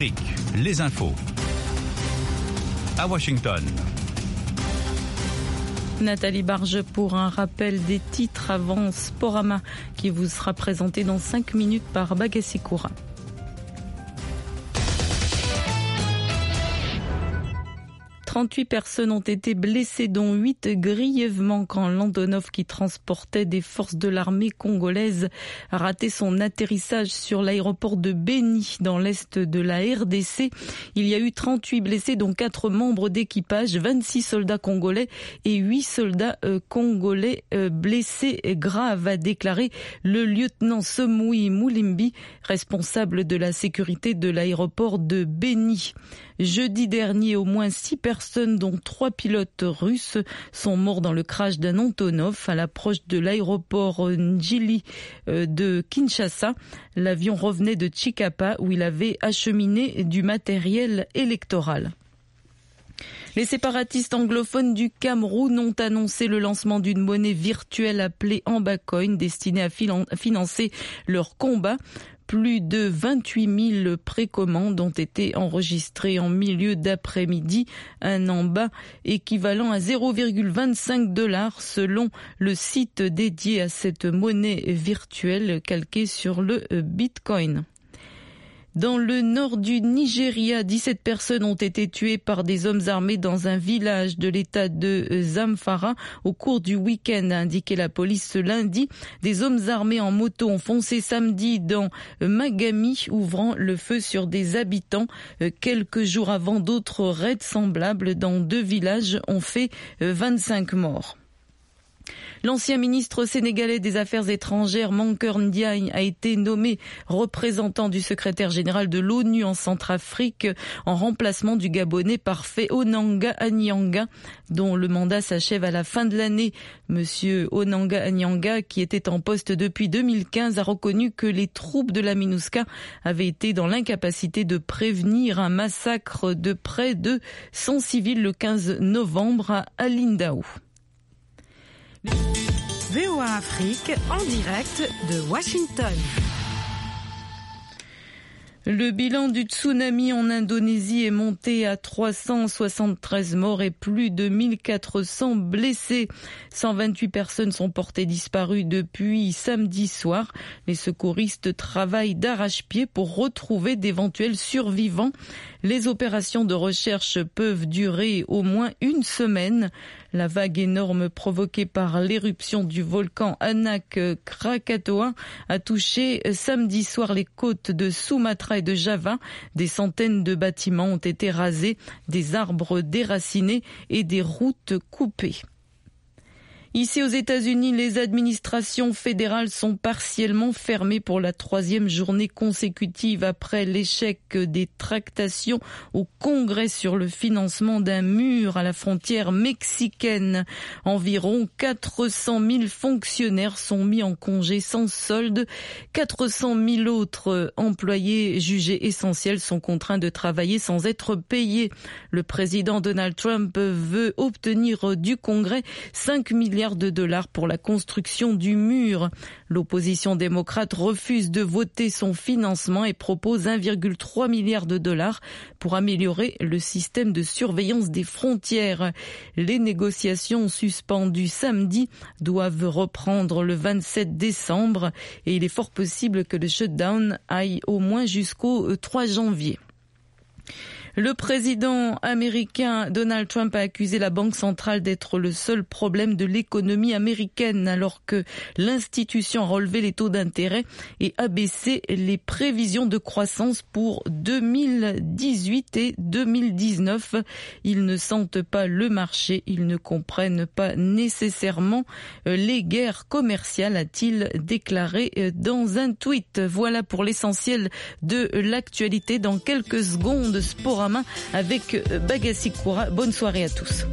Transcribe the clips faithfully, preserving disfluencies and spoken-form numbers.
Les infos. À Washington. Nathalie Barge pour un rappel des titres avant Sporama qui vous sera présenté dans cinq minutes par Bagassi Koura. trente-huit personnes ont été blessées, dont huit grièvement quand l'Antonov qui transportait des forces de l'armée congolaise a raté son atterrissage sur l'aéroport de Beni dans l'est de la R D C. Il y a eu trente-huit blessés, dont quatre membres d'équipage, vingt-six soldats congolais et huit soldats euh, congolais euh, blessés graves, a déclaré le lieutenant Somoui Moulimbi, responsable de la sécurité de l'aéroport de Beni. Jeudi dernier, au moins six personnes, dont trois pilotes russes, sont morts dans le crash d'un Antonov à l'approche de l'aéroport Njili de Kinshasa. L'avion revenait de Chikapa où il avait acheminé du matériel électoral. Les séparatistes anglophones du Cameroun ont annoncé le lancement d'une monnaie virtuelle appelée Ambacoin, destinée à financer leur combat. Plus de vingt-huit mille précommandes ont été enregistrées en milieu d'après-midi, un amba équivalent à zéro virgule vingt-cinq dollars selon le site dédié à cette monnaie virtuelle calquée sur le Bitcoin. Dans le nord du Nigeria, dix-sept personnes ont été tuées par des hommes armés dans un village de l'état de Zamfara au cours du week-end, a indiqué la police ce lundi. Des hommes armés en moto ont foncé samedi dans Magami, ouvrant le feu sur des habitants. Quelques jours avant, d'autres raids semblables dans deux villages ont fait vingt-cinq morts. L'ancien ministre sénégalais des Affaires étrangères, Mankeur Ndiaye, a été nommé représentant du secrétaire général de l'ONU en Centrafrique en remplacement du Gabonais parfait Onanga Anyanga, dont le mandat s'achève à la fin de l'année. Monsieur Onanga Anyanga, qui était en poste depuis deux mille quinze, a reconnu que les troupes de la MINUSCA avaient été dans l'incapacité de prévenir un massacre de près de cent civils le quinze novembre à Alindaou. V O A Afrique en direct de Washington. Le bilan du tsunami en Indonésie est monté à trois cent soixante-treize morts et plus de mille quatre cents blessés. cent vingt-huit personnes sont portées disparues depuis samedi soir. Les secouristes travaillent d'arrache-pied pour retrouver d'éventuels survivants. Les opérations de recherche peuvent durer au moins une semaine. La vague énorme provoquée par l'éruption du volcan Anak Krakatoa a touché samedi soir les côtes de Sumatra et de Java. Des centaines de bâtiments ont été rasés, des arbres déracinés et des routes coupées. Ici aux États-Unis, les administrations fédérales sont partiellement fermées pour la troisième journée consécutive après l'échec des tractations au Congrès sur le financement d'un mur à la frontière mexicaine. Environ quatre cent mille fonctionnaires sont mis en congé sans solde. quatre cent mille autres employés jugés essentiels sont contraints de travailler sans être payés. Le président Donald Trump veut obtenir du Congrès cinq milliards de dollars pour la construction du mur. L'opposition démocrate refuse de voter son financement et propose un virgule trois milliard de dollars pour améliorer le système de surveillance des frontières. Les négociations suspendues samedi doivent reprendre le vingt-sept décembre et il est fort possible que le shutdown aille au moins jusqu'au trois janvier. Le président américain Donald Trump a accusé la Banque centrale d'être le seul problème de l'économie américaine alors que l'institution a relevé les taux d'intérêt et abaissé les prévisions de croissance pour deux mille dix-huit et deux mille dix-neuf. Ils ne sentent pas le marché, ils ne comprennent pas nécessairement les guerres commerciales, a-t-il déclaré dans un tweet. Voilà pour l'essentiel de l'actualité. Dans quelques secondes, Sporama avec Bagassi Koura. Bonne soirée à tous.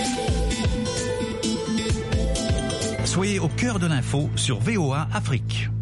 Soyez au cœur de l'info sur V O A Afrique.